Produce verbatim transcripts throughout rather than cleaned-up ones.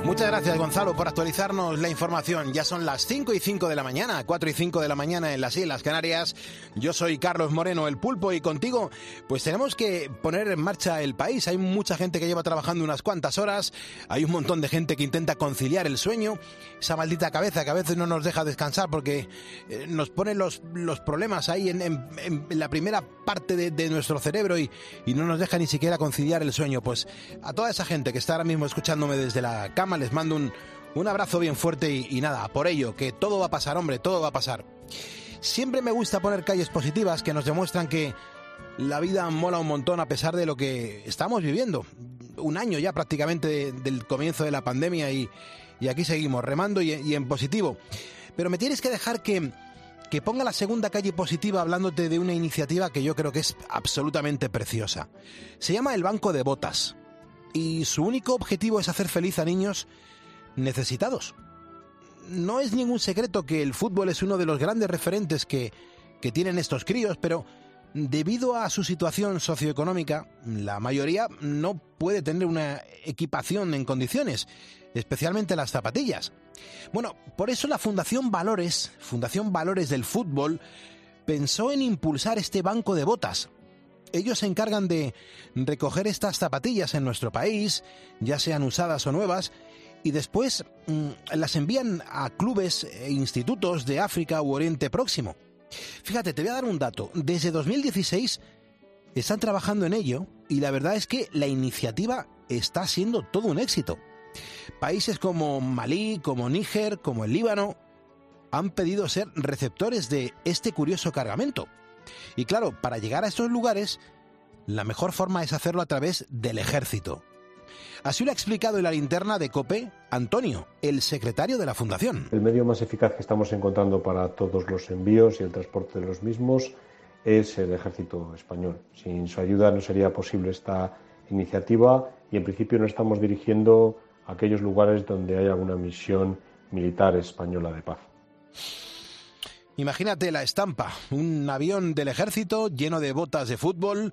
Muchas gracias, Gonzalo, por actualizarnos la información. Ya son las cinco y cinco de la mañana, cuatro y cinco de la mañana en las Islas Canarias. Yo soy Carlos Moreno, el Pulpo, y contigo pues tenemos que poner en marcha el país. Hay mucha gente que lleva trabajando unas cuantas horas, hay un montón de gente que intenta conciliar el sueño, esa maldita cabeza que a veces no nos deja descansar porque eh, nos pone los, los problemas ahí en, en, en la primera parte de, de nuestro cerebro y, y no nos deja ni siquiera conciliar el sueño. Pues a toda esa gente que está ahora mismo escuchándome desde la cama, les mando un, un abrazo bien fuerte y, y nada, por ello, que todo va a pasar, hombre, todo va a pasar. Siempre me gusta poner calles positivas que nos demuestran que la vida mola un montón a pesar de lo que estamos viviendo. Un año ya prácticamente de, del comienzo de la pandemia y, y aquí seguimos remando y, y en positivo. Pero me tienes que dejar que, que ponga la segunda calle positiva hablándote de una iniciativa que yo creo que es absolutamente preciosa. Se llama el Banco de Botas. Y su único objetivo es hacer feliz a niños necesitados. No es ningún secreto que el fútbol es uno de los grandes referentes que, que tienen estos críos, pero debido a su situación socioeconómica, la mayoría no puede tener una equipación en condiciones, especialmente las zapatillas. Bueno, por eso la Fundación Valores, Fundación Valores del Fútbol, pensó en impulsar este banco de botas. Ellos se encargan de recoger estas zapatillas en nuestro país, ya sean usadas o nuevas, y después mmm, las envían a clubes e institutos de África u Oriente Próximo. Fíjate, te voy a dar un dato. Desde dos mil dieciséis están trabajando en ello y la verdad es que la iniciativa está siendo todo un éxito. Países como Malí, como Níger, como el Líbano, han pedido ser receptores de este curioso cargamento. Y claro, para llegar a estos lugares, la mejor forma es hacerlo a través del ejército. Así lo ha explicado en la linterna de COPE Antonio, el secretario de la Fundación. El medio más eficaz que estamos encontrando para todos los envíos y el transporte de los mismos es el ejército español. Sin su ayuda no sería posible esta iniciativa y en principio nos estamos dirigiendo a aquellos lugares donde hay alguna misión militar española de paz. Imagínate la estampa, un avión del ejército lleno de botas de fútbol.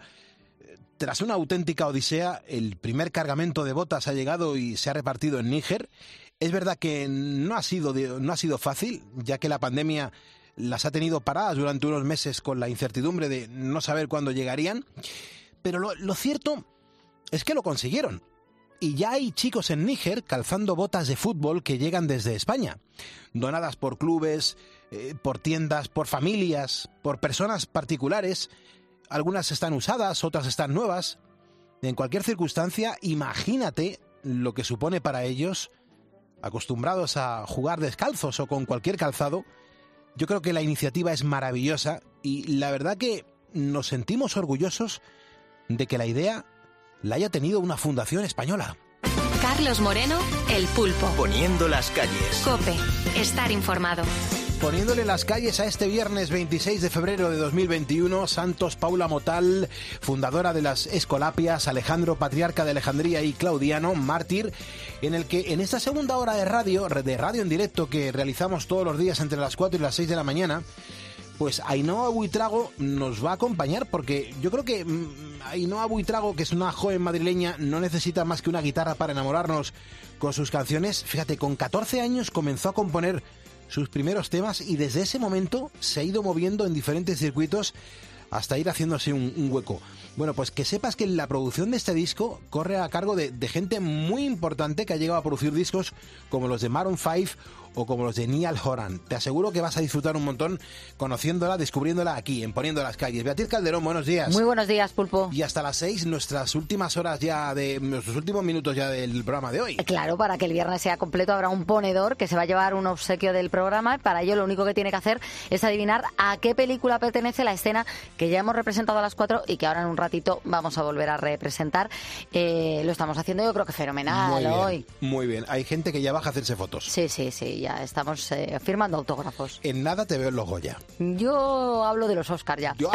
Tras una auténtica odisea, el primer cargamento de botas ha llegado y se ha repartido en Níger. Es verdad que no ha sido, no ha sido fácil, ya que la pandemia las ha tenido paradas durante unos meses con la incertidumbre de no saber cuándo llegarían. Pero lo, lo cierto es que lo consiguieron. Y ya hay chicos en Níger calzando botas de fútbol que llegan desde España, donadas por clubes, eh, por tiendas, por familias, por personas particulares. Algunas están usadas, otras están nuevas. En cualquier circunstancia, imagínate lo que supone para ellos, acostumbrados a jugar descalzos o con cualquier calzado. Yo creo que la iniciativa es maravillosa y la verdad que nos sentimos orgullosos de que la idea la haya tenido una fundación española. Carlos Moreno, el Pulpo. Poniendo las calles. COPE, estar informado. Poniéndole las calles a este viernes veintiséis de febrero de dos mil veintiuno, Santos Paula Motal, fundadora de las Escolapias, Alejandro, patriarca de Alejandría, y Claudiano, mártir, en el que en esta segunda hora de radio, de radio en directo que realizamos todos los días entre las cuatro y las seis de la mañana, pues Ainhoa Buitrago nos va a acompañar, porque yo creo que Ainhoa Buitrago, que es una joven madrileña, no necesita más que una guitarra para enamorarnos con sus canciones. Fíjate, con catorce años comenzó a componer sus primeros temas y desde ese momento se ha ido moviendo en diferentes circuitos hasta ir haciéndose un, un hueco. Bueno, pues que sepas que la producción de este disco corre a cargo de, de gente muy importante que ha llegado a producir discos como los de Maroon cinco o como los de Niall Horan. Te aseguro que vas a disfrutar un montón conociéndola, descubriéndola aquí, en Poniendo las Calles. Beatriz Calderón, buenos días. Muy buenos días, Pulpo. Y hasta las seis, nuestras últimas horas ya de, nuestros últimos minutos ya del programa de hoy. Claro, para que el viernes sea completo habrá un ponedor que se va a llevar un obsequio del programa. Para ello lo único que tiene que hacer es adivinar a qué película pertenece la escena que ya hemos representado a las cuatro y que ahora en un ratito vamos a volver a representar. Eh, lo estamos haciendo yo creo que fenomenal muy bien, hoy. Muy bien, hay gente que ya baja a hacerse fotos. Sí, sí, sí. ya estamos eh, firmando autógrafos. En nada te veo en los Goya. Yo hablo de los Oscar ya. Yo...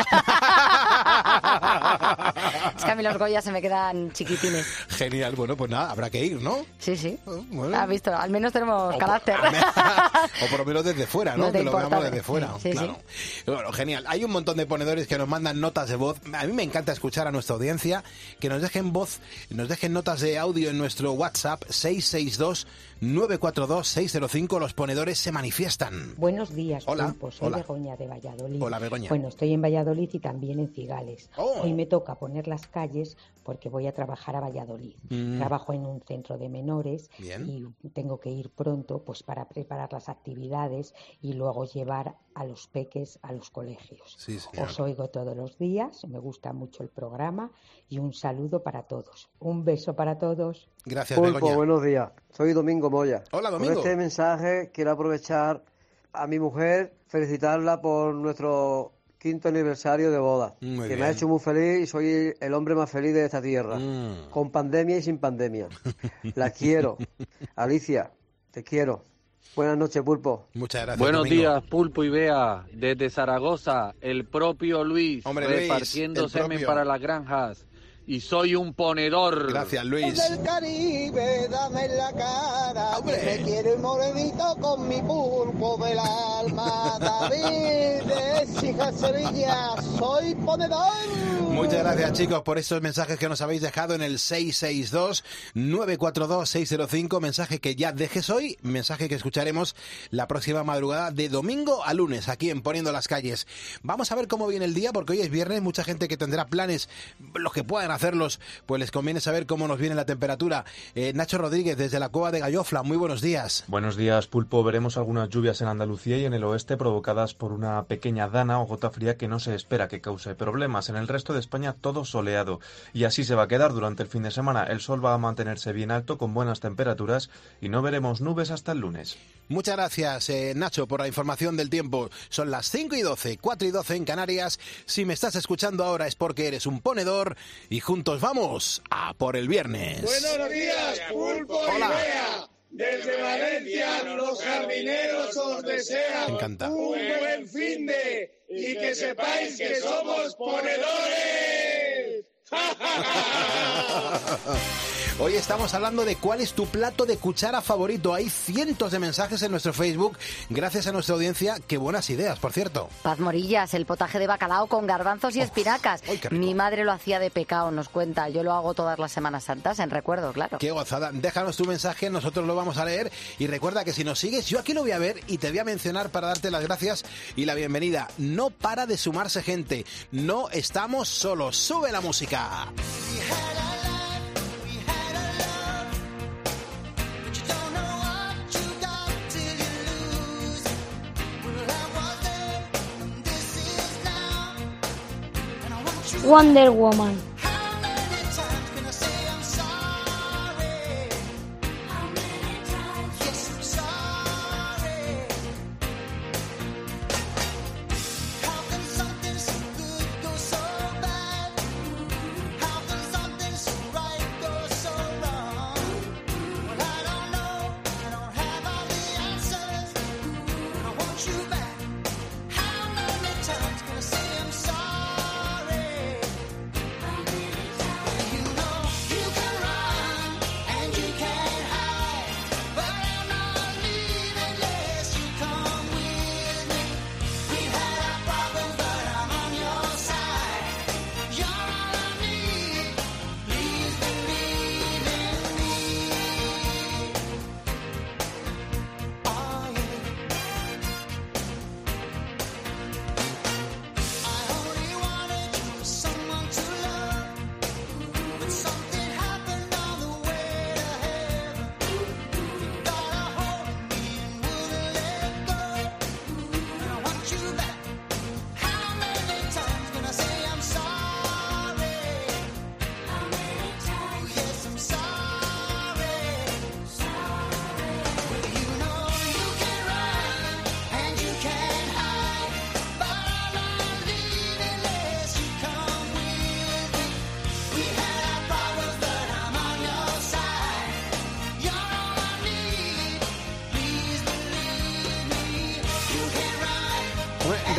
Es que a mí los Goya se me quedan chiquitines. Genial, bueno, pues nada, habrá que ir, ¿no? Sí, sí. Oh, bueno. Has visto, al menos tenemos o carácter. Por, o por lo menos desde fuera, ¿no? No que lo importa. veamos desde fuera. Sí, claro. sí. Bueno, genial. Hay un montón de ponedores que nos mandan notas de voz. A mí me encanta escuchar a nuestra audiencia, que nos dejen voz, nos dejen notas de audio en nuestro WhatsApp seis seis dos, nueve cuatro dos, seis cero cinco. Los ponedores se manifiestan. Buenos días, Hola. Pulpo. Soy Hola. Begoña de Valladolid. Hola, Begoña. Bueno, estoy en Valladolid y también en Cigales. Oh. Hoy me toca poner las calles porque voy a trabajar a Valladolid. Mm. Trabajo en un centro de menores. Bien. Y tengo que ir pronto pues para preparar las actividades y luego llevar a los peques a los colegios. Sí, señor. Os oigo todos los días, me gusta mucho el programa y un saludo para todos. Un beso para todos. Gracias, Pulpo, Begoña. buenos días. Soy Domingo Moya. Hola, Domingo. Con este mensaje quiero aprovechar a mi mujer, felicitarla por nuestro quinto aniversario de boda, Muy que bien. me ha hecho muy feliz y soy el hombre más feliz de esta tierra, Mm. con pandemia y sin pandemia. La quiero. Alicia, te quiero. Buenas noches, Pulpo. Muchas gracias, Buenos Domingo. días, Pulpo y Bea. Desde Zaragoza, el propio Luis, Hombre, Luis, repartiendo el semen propio. para las granjas. Y soy un ponedor. Gracias, Luis. Del Caribe, dame la cara, ¡Hombre! que me quiero morenito con mi pulpo del alma. David de Écija, Sevilla, soy ponedor. Muchas gracias, chicos, por estos mensajes que nos habéis dejado en el seis seis dos, nueve cuatro dos, seis cero cinco. Mensaje que ya dejes hoy, mensaje que escucharemos la próxima madrugada de domingo a lunes aquí en Poniendo las Calles. Vamos a ver cómo viene el día, porque hoy es viernes, mucha gente que tendrá planes, los que puedan hacerlos, pues les conviene saber cómo nos viene la temperatura. Eh, Nacho Rodríguez, desde la Cueva de Gallofla, muy buenos días. Buenos días, Pulpo. Veremos algunas lluvias en Andalucía y en el oeste provocadas por una pequeña dana o gota fría que no se espera que cause problemas. En el resto de España todo soleado. Y así se va a quedar durante el fin de semana. El sol va a mantenerse bien alto con buenas temperaturas y no veremos nubes hasta el lunes. Muchas gracias, eh, Nacho, por la información del tiempo. Son las cinco y doce, cuatro y doce en Canarias. Si me estás escuchando ahora es porque eres un ponedor y juntos vamos a por el viernes. Buenos días, Pulpo y Hola. Bea. Desde Valencia, los jardineros os desean Me encanta. un buen fin de y que sepáis que somos ponedores. Hoy estamos hablando de cuál es tu plato de cuchara favorito. Hay cientos de mensajes en nuestro Facebook. Gracias a nuestra audiencia. Qué buenas ideas, por cierto. Paz Morillas, el potaje de bacalao con garbanzos y espinacas. ¡Ay, qué rico! Mi madre lo hacía de pecado, nos cuenta. Yo lo hago todas las Semanas Santas, en recuerdo, claro. Qué gozada. Déjanos tu mensaje, nosotros lo vamos a leer. Y recuerda que si nos sigues, yo aquí lo voy a ver y te voy a mencionar para darte las gracias y la bienvenida. No para de sumarse gente. No estamos solos. Sube la música. Wonder Woman.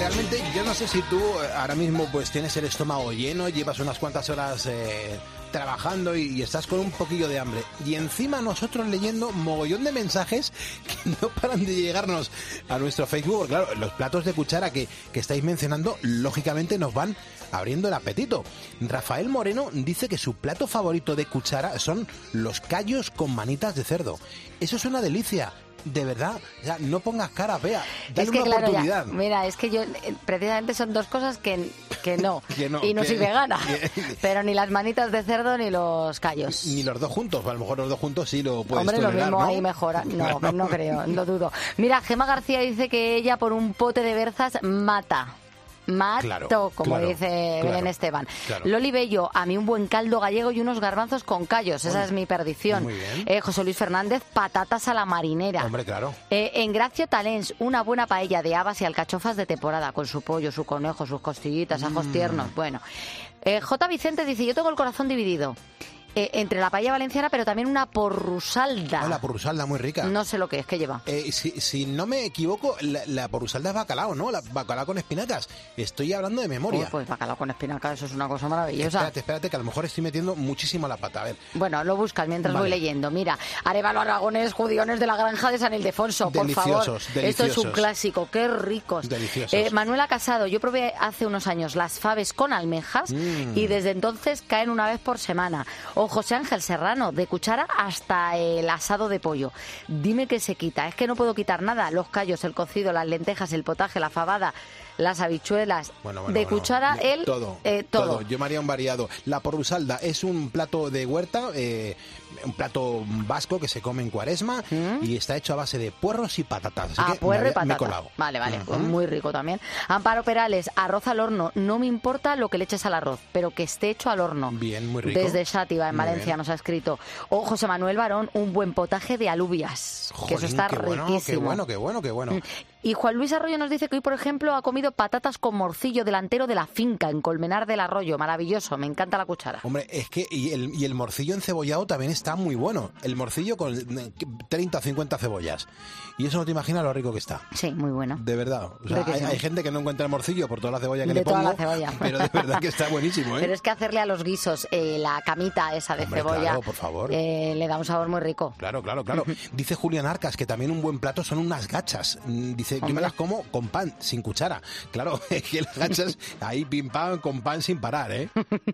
realmente yo no sé si tú ahora mismo pues tienes el estómago lleno, llevas unas cuantas horas eh, trabajando y, y estás con un poquillo de hambre. Y encima nosotros leyendo mogollón de mensajes que no paran de llegarnos a nuestro Facebook. Porque, claro, los platos de cuchara que, que estáis mencionando, lógicamente nos van abriendo el apetito. Rafael Moreno dice que su plato favorito de cuchara son los callos con manitas de cerdo. Eso es una delicia. De verdad, o sea, no pongas cara fea, dale es que, una claro, oportunidad. Ya, mira, es que yo, precisamente son dos cosas que, que no, que no y no que, soy vegana, que, pero ni las manitas de cerdo ni los callos. Ni los dos juntos, a lo mejor los dos juntos sí lo puedes Hombre, tolerar, lo mismo ¿no? ahí mejora, no, Claro. no creo, lo dudo. Mira, Gema García dice que ella por un pote de berzas mata. Mato, Claro, como claro, dice claro, Belén Esteban. claro. Loli Bello, a mí un buen caldo gallego y unos garbanzos con callos. Esa Uy, es mi perdición. muy bien. Eh, José Luis Fernández, patatas a la marinera. Hombre, claro. Eh, en Gracio Talens, una buena paella de habas y alcachofas de temporada, con su pollo, su conejo, sus costillitas, ajos Mm. tiernos. Bueno, eh, J. Vicente dice, yo tengo el corazón dividido. Eh, entre la paella valenciana, pero también una porrusalda. Ah, la porrusalda muy rica. No sé lo que es, ¿qué lleva? Eh, si, si no me equivoco, la, la porrusalda es bacalao, ¿no? La bacalao con espinacas. Estoy hablando de memoria. Uy, pues bacalao con espinaca, eso es una cosa maravillosa. Espérate, espérate, que a lo mejor estoy metiendo muchísimo la pata. A ver. Bueno, lo buscas mientras Vale. voy leyendo. Mira, Arévalo Aragones, judiones de la granja de San Ildefonso, por favor. Deliciosos, Esto es un deliciosos. clásico, qué ricos. Deliciosos. Eh, Manuela Casado, yo probé hace unos años las faves con almejas Mm. y desde entonces caen una vez por semana. O José Ángel Serrano, de cuchara hasta el asado de pollo. Dime que se quita, es que no puedo quitar nada. Los callos, el cocido, las lentejas, el potaje, la fabada, las habichuelas. Bueno, bueno, de bueno. cuchara, Yo- el todo, eh, todo. todo. Yo me haría un variado. La porrusalda es un plato de huerta, eh, un plato vasco que se come en Cuaresma y está hecho a base de puerros y patatas. Así Ah, que puerro me, y había- me he patata. colado. Vale, vale, Ujú. pues muy rico también. Amparo Perales, arroz al horno. No me importa lo que le eches al arroz, pero que esté hecho al horno. Bien, muy rico. Desde Xàtiva, en Muy Valencia, bien. nos ha escrito. O José Manuel Barón, un buen potaje de alubias. que eso Jolín, está qué bueno, riquísimo. qué bueno, qué bueno, qué bueno. Y Juan Luis Arroyo nos dice que hoy, por ejemplo, ha comido patatas con morcillo delantero de la finca, en Colmenar del Arroyo. Maravilloso, me encanta la cuchara. Hombre, es que y el, y el morcillo encebollado también está muy bueno. El morcillo con eh, treinta o cincuenta cebollas. Y eso no te imaginas lo rico que está. Sí, muy bueno. De verdad. O sea, hay, Riquísimo. hay gente que no encuentra el morcillo por toda la cebolla que De le toda pongo. la cebolla. Pero de verdad que está buenísimo, ¿eh? Pero es que hacerle a los guisos eh, la camita esa de Hombre, cebolla claro, por favor. eh, le da un sabor muy rico. Claro, claro, claro. Dice Julián Arcas que también un buen plato son unas gachas. Mm, Dice, yo me Hombre. las como con pan, sin cuchara. Claro, es que las gachas ahí pim pam con pan sin parar, ¿eh?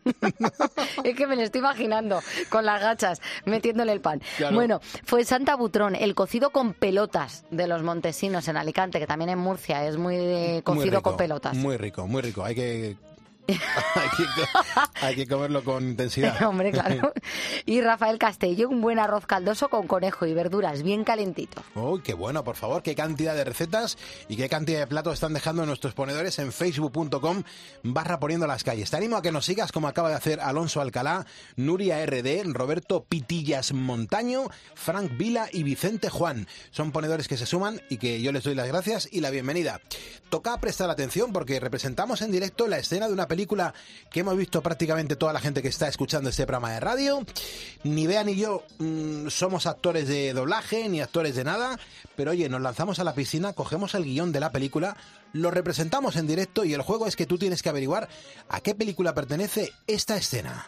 Es que me lo estoy imaginando con las gachas metiéndole el pan. Claro. Bueno, fue Santa Butrón, el cocido con pelotas de los montesinos en Alicante, que también en Murcia es muy de Muy cocido rico, con pelotas. Muy rico, muy rico. Hay que... hay, que hay que comerlo con intensidad. Hombre, claro. Y Rafael Castello, un buen arroz caldoso con conejo y verduras bien calentito. Uy, qué bueno, por favor, qué cantidad de recetas y qué cantidad de platos están dejando nuestros ponedores en facebook punto com barra poniendo las calles. Te animo a que nos sigas como acaba de hacer Alonso Alcalá, Nuria R D, Roberto Pitillas Montaño, Frank Vila y Vicente Juan. Son ponedores que se suman y que yo les doy las gracias y la bienvenida. Toca prestar atención porque representamos en directo la escena de una película que hemos visto prácticamente toda la gente que está escuchando este programa de radio. Ni Bea ni yo mmm, somos actores de doblaje ni actores de nada, pero oye, nos lanzamos a la piscina, cogemos el guión de la película, lo representamos en directo y el juego es que tú tienes que averiguar a qué película pertenece esta escena.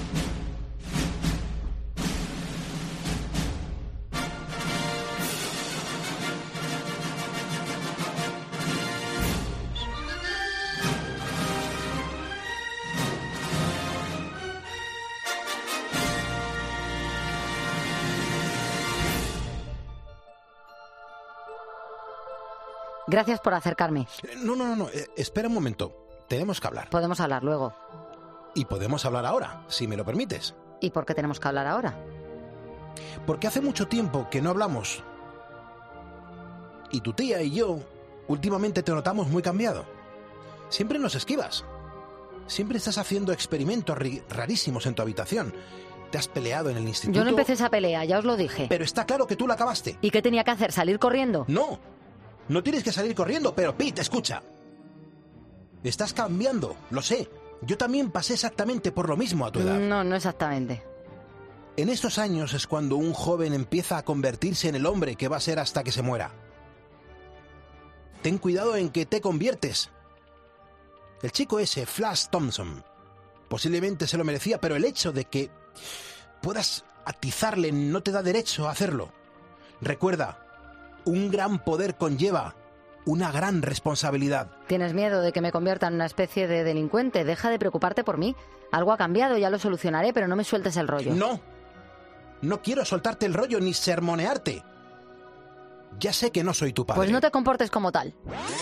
Gracias por acercarme. Eh, No, no, no, no, eh, espera un momento. Tenemos que hablar. Podemos hablar luego. Y podemos hablar ahora, si me lo permites. ¿Y por qué tenemos que hablar ahora? Porque hace mucho tiempo que no hablamos. Y tu tía y yo, últimamente te notamos muy cambiado. Siempre nos esquivas. Siempre estás haciendo experimentos ri- rarísimos en tu habitación. Te has peleado en el instituto. Yo no empecé esa pelea, ya os lo dije. Pero está claro que tú la acabaste. ¿Y qué tenía que hacer? ¿Salir corriendo? No, no tienes que salir corriendo, pero Pete, escucha. Estás cambiando, lo sé. Yo también pasé exactamente por lo mismo a tu edad. No, no exactamente. En estos años es cuando un joven empieza a convertirse en el hombre que va a ser hasta que se muera. Ten cuidado en que te conviertes, El chico ese, Flash Thompson, posiblemente se lo merecía, pero el hecho de que puedas atizarle no te da derecho a hacerlo. Recuerda, un gran poder conlleva una gran responsabilidad. ¿Tienes miedo de que me convierta en una especie de delincuente? Deja de preocuparte por mí. Algo ha cambiado, ya lo solucionaré, pero no me sueltes el rollo. No, no quiero soltarte el rollo ni sermonearte. Ya sé que no soy tu padre. Pues no te comportes como tal.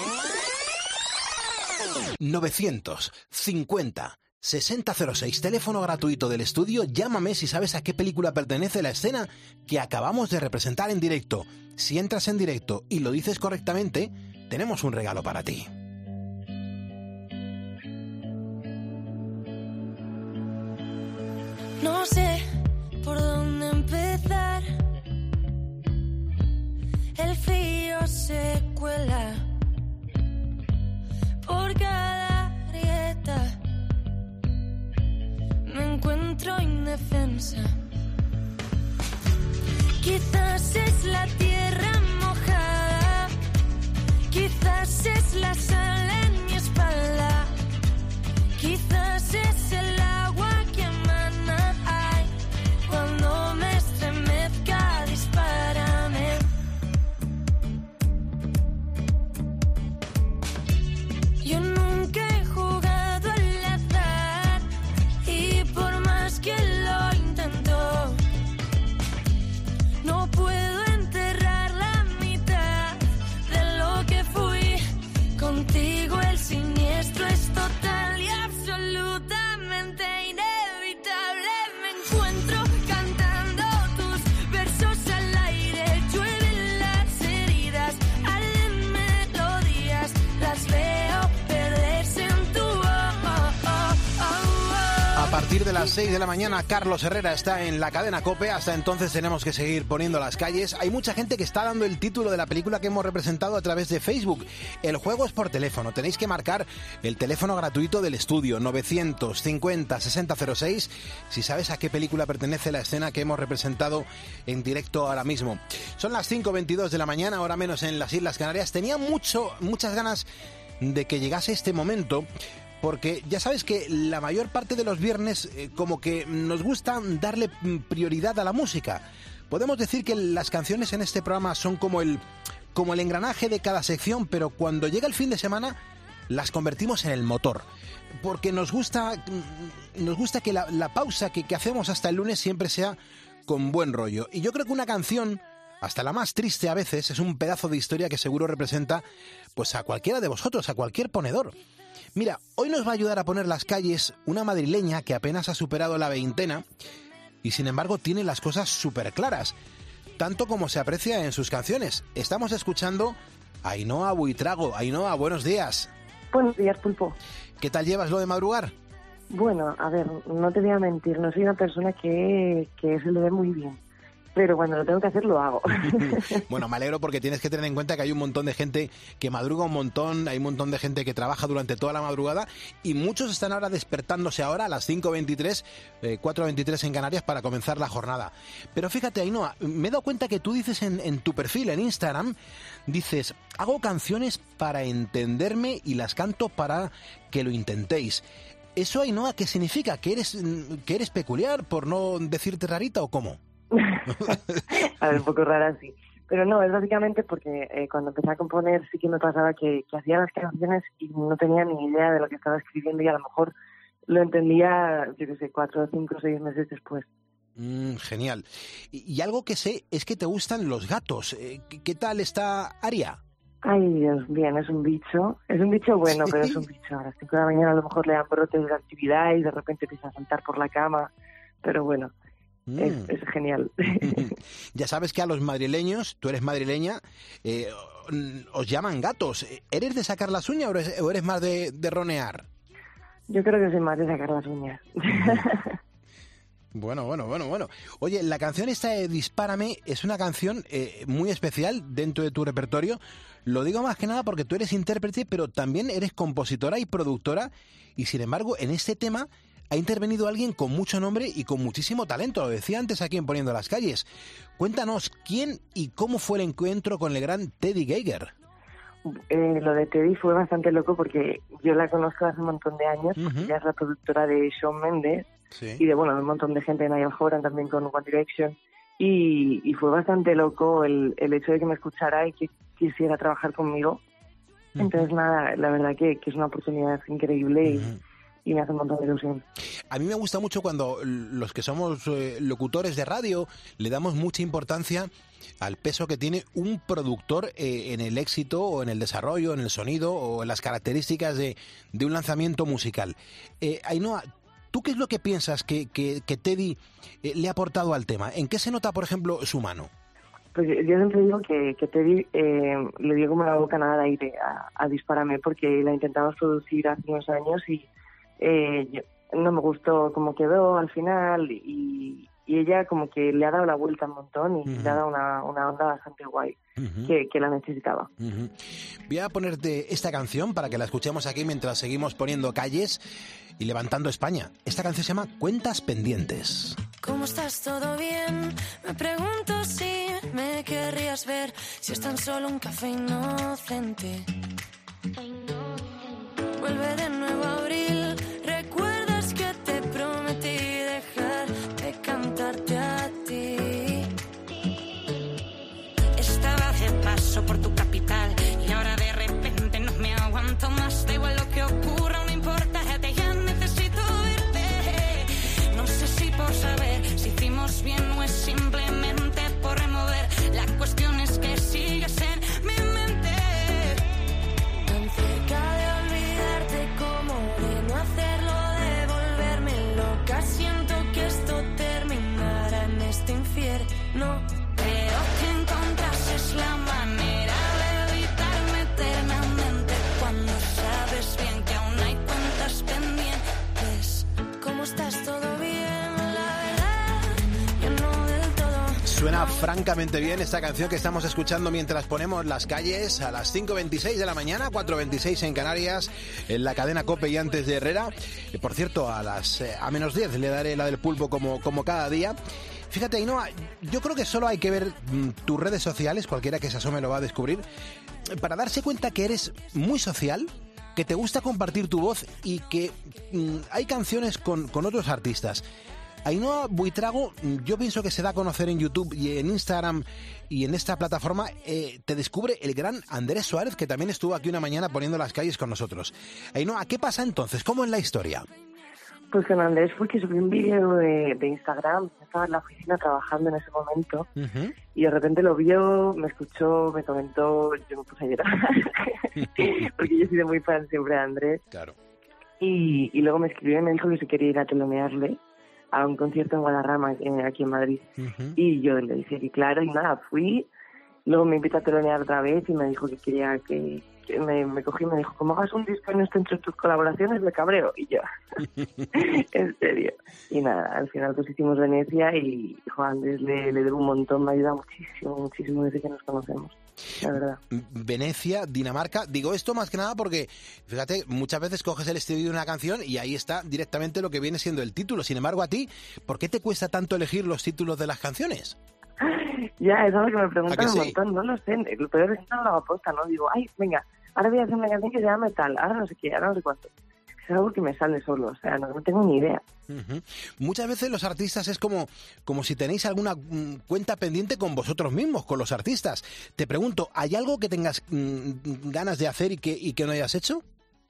novecientos cincuenta sesenta cero seis, teléfono gratuito del estudio. Llámame si sabes a qué película pertenece la escena que acabamos de representar en directo. Si entras en directo y lo dices correctamente, tenemos un regalo para ti. No sé por dónde empezar. El frío se cuela por cada grieta. Me encuentro indefensa. Quizás es la tierra mojada, quizás es la sal en mi espalda, quizás es el agua que emana. Ay, cuando me estremezca, dispárame. Yo nunca he jugado al azar y por más que lo intento, no puedo enterrar la mitad de lo que fui. Contigo el siniestro es total y absolutamente inevitable. Me encuentro cantando tus versos al aire. Llueven las heridas, arden melodías. Las veo perderse en tu oh, oh, oh, oh. A partir de las seis de la mañana, Carlos Herrera está en la cadena COPE. Hasta entonces tenemos que seguir poniendo las calles. Hay mucha gente que está dando el título de la película que hemos representado a través de Facebook. El juego es por teléfono. Tenéis que marcar el teléfono gratuito del estudio, novecientos cincuenta sesenta cero seis, si sabes a qué película pertenece la escena que hemos representado en directo ahora mismo. Son las cinco veintidós de la mañana, hora menos en las Islas Canarias. Tenía mucho, muchas ganas de que llegase este momento, porque ya sabes que la mayor parte de los viernes eh, como que nos gusta darle prioridad a la música. Podemos decir que las canciones en este programa son como el, como el engranaje de cada sección, pero cuando llega el fin de semana las convertimos en el motor. Porque nos gusta, nos gusta que la, la pausa que, que hacemos hasta el lunes siempre sea con buen rollo. Y yo creo que una canción, hasta la más triste a veces, es un pedazo de historia que seguro representa pues a cualquiera de vosotros, a cualquier ponedor. Mira, hoy nos va a ayudar a poner las calles una madrileña que apenas ha superado la veintena y sin embargo tiene las cosas súper claras, tanto como se aprecia en sus canciones. Estamos escuchando a Ainhoa Buitrago. Ainhoa, buenos días. Buenos días, Pulpo. ¿Qué tal llevas lo de madrugar? Bueno, a ver, no te voy a mentir, no soy una persona que, que se le ve muy bien. Pero cuando lo tengo que hacer, lo hago. Bueno, me alegro porque tienes que tener en cuenta que hay un montón de gente que madruga un montón, hay un montón de gente que trabaja durante toda la madrugada y muchos están ahora despertándose ahora a las cinco veintitrés, eh, cuatro veintitrés en Canarias para comenzar la jornada. Pero fíjate, Ainhoa, me he dado cuenta que tú dices en, en tu perfil, en Instagram, dices, hago canciones para entenderme y las canto para que lo intentéis. ¿Eso, Ainhoa, qué significa? ¿Que eres, que eres peculiar, por no decirte rarita o cómo? A ver, un poco rara, sí. Pero no, es básicamente porque eh, cuando empecé a componer sí que me pasaba que, que hacía las canciones y no tenía ni idea de lo que estaba escribiendo y a lo mejor lo entendía, yo qué sé, cuatro, cinco, seis meses después. Mm, genial. Y, y algo que sé es que te gustan los gatos. Eh, ¿qué, ¿Qué tal está Aria? Ay, Dios, bien, es un bicho. Es un bicho bueno, sí. Pero es un bicho. A las cinco de la mañana a lo mejor le dan brotes de actividad y de repente empieza a saltar por la cama. Pero bueno. Mm. Es, es genial. Ya sabes que a los madrileños, tú eres madrileña, eh, os llaman gatos. ¿Eres de sacar las uñas o eres, o eres más de, de ronear? Yo creo que soy más de sacar las uñas. Bueno, bueno, bueno, bueno. Oye, la canción esta de Dispárame es una canción eh, muy especial dentro de tu repertorio. Lo digo más que nada porque tú eres intérprete, pero también eres compositora y productora. Y sin embargo, en este tema ha intervenido alguien con mucho nombre y con muchísimo talento. Lo decía antes aquí en Poniendo las Calles. Cuéntanos, ¿quién y cómo fue el encuentro con el gran Teddy Geiger? Eh, lo de Teddy fue bastante loco porque yo la conozco hace un montón de años, porque Ujú. ella es la productora de Shawn Mendes Sí. y de, bueno, de un montón de gente, Niall Horan también con One Direction, y, y fue bastante loco el, el hecho de que me escuchara y que quisiera trabajar conmigo. Entonces, nada, la verdad que, que es una oportunidad increíble y, y me hace un montón de ilusión. A mí me gusta mucho cuando los que somos eh, locutores de radio le damos mucha importancia al peso que tiene un productor eh, en el éxito o en el desarrollo, en el sonido o en las características de, de un lanzamiento musical. Eh, Ainhoa, ¿tú qué es lo que piensas que, que, que Teddy eh, le ha aportado al tema? ¿En qué se nota, por ejemplo, su mano? Pues yo siempre digo que, que Teddy eh, le dio como la bocanada de aire a, a Dispárame, porque la intentamos producir hace unos años y eh, yo- no me gustó cómo quedó al final y, y ella como que le ha dado la vuelta un montón y Ujú. le ha dado una, una onda bastante guay Ujú. que, que la necesitaba. Ujú. Voy a ponerte esta canción para que la escuchemos aquí mientras seguimos poniendo calles y levantando España. Esta canción se llama Cuentas Pendientes. ¿Cómo estás? ¿Todo bien? Me pregunto si me querrías ver, si es tan solo un café inocente. Vuelve de nuevo abril, recuerdas que te prometí dejar de cantarte a ti. Estaba de paso por tu capital y ahora de repente no me aguanto más. Da igual lo que ocurra, no importa, te ya necesito verte. No sé si por saber si hicimos bien o es simplemente por remover. La cuestión es que sigues en mi mente, tan cerca de olvidarte como de no hacerlo, de volverme loca. Siento que esto terminará en este infierno. Creo que encontrases la manera de evitarme eternamente cuando sabes bien que aún hay cuentas pendientes. ¿Cómo estás? ¿Todo bien? La verdad, yo no del todo. Suena francamente bien esta canción que estamos escuchando mientras ponemos las calles a las cinco veintiséis de la mañana, cuatro veintiséis en Canarias, en la cadena COPE y antes de Herrera. Eh, por cierto, a las eh, a menos diez le daré la del pulpo como, como cada día. Fíjate, Ainhoa, yo creo que solo hay que ver mm, tus redes sociales, cualquiera que se asome lo va a descubrir, eh, para darse cuenta que eres muy social, que te gusta compartir tu voz y que mm, hay canciones con, con otros artistas. Ainhoa Buitrago, yo pienso que se da a conocer en YouTube y en Instagram y en esta plataforma, eh, te descubre el gran Andrés Suárez, que también estuvo aquí una mañana poniendo las calles con nosotros. Ainhoa, ¿qué pasa entonces? ¿Cómo es la historia? Pues con Andrés fue que subí un vídeo de, de Instagram, estaba en la oficina trabajando en ese momento y de repente lo vio, me escuchó, me comentó, yo me puse a llorar porque yo he sido muy fan siempre de Andrés. Claro. Y, y luego me escribió y me dijo que si quería ir a telonearle a un concierto en Guadarrama, en- aquí en Madrid. Y yo le dije que claro, y nada, fui. Luego me invitó a telonear otra vez y me dijo que quería que... que me, me cogí y me dijo, como hagas un disco y no esté entre tus colaboraciones, me cabreo. Y yo, en serio. Y nada, al final pues hicimos Venecia y Juan Andrés le, le debo un montón, me ha ayudado muchísimo, muchísimo desde que nos conocemos, la verdad. Venecia, Dinamarca. Digo esto más que nada porque, fíjate, muchas veces coges el estribillo de una canción y ahí está directamente lo que viene siendo el título. Sin embargo, a ti, ¿por qué te cuesta tanto elegir los títulos de las canciones? Ya, es algo que me ¿A preguntan que un sí? montón, no lo sé, lo peor es que no lo hago aposta, ¿no? Digo, ay, venga, ahora voy a hacer una canción que se llama tal, ahora no sé qué, ahora no sé cuánto. Es algo que me sale solo, o sea, no, no tengo ni idea. Ujú. Muchas veces los artistas es como, como si tenéis alguna mm, cuenta pendiente con vosotros mismos, con los artistas. Te pregunto, ¿hay algo que tengas mm, ganas de hacer y que, y que no hayas hecho?